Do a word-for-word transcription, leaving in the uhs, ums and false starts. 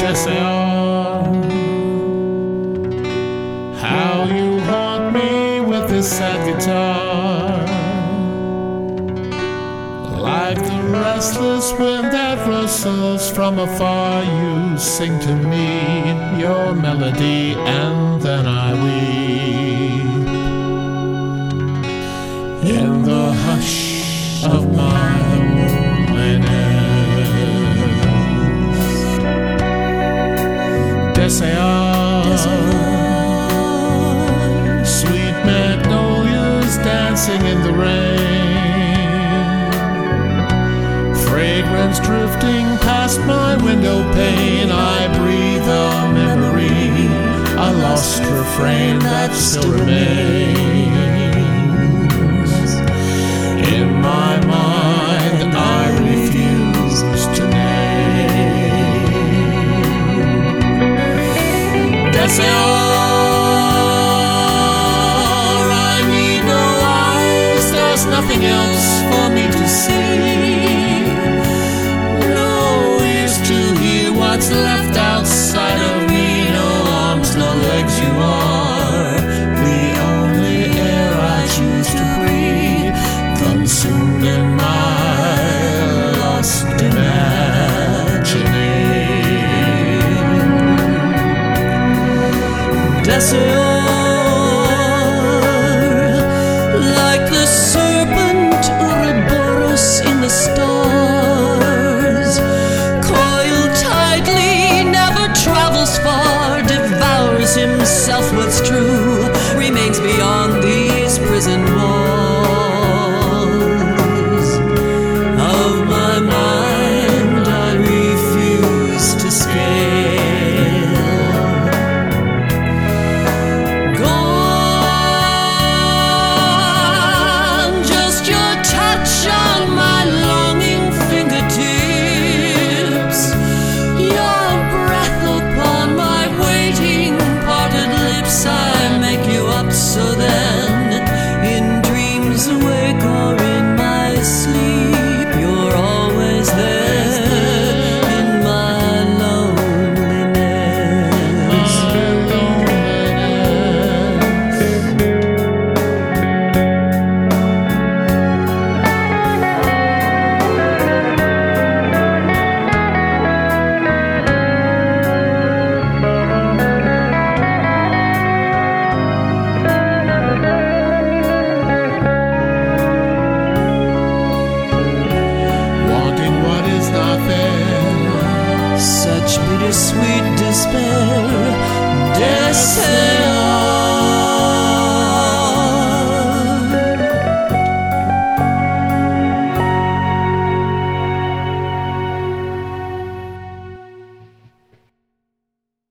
Deseo, how you haunt me with this sad guitar, like the restless wind that rustles from afar. You sing to me your melody, and then I weep in the hush of my loneliness. Deseo, sweet magnolias dancing in the rain, fragrance drifting past my window pane. I breathe a memory, a lost refrain that still remains in my mind. I refuse to name. Deseo, I need no eyes, there's nothing else for me to see. No ears to hear what's left outside of me. No arms, no legs, you are the only air I choose to breathe, consumed in my lost imagination. Deseo, like the serpent Ouroboros in the stars, coiled tightly, never travels far, devours himself. What's true remains beyond these prison walls of my mind. I refuse to scale. So then, in dreams awake or in my sleep, you're always there in my loneliness. Such bittersweet despair, despair.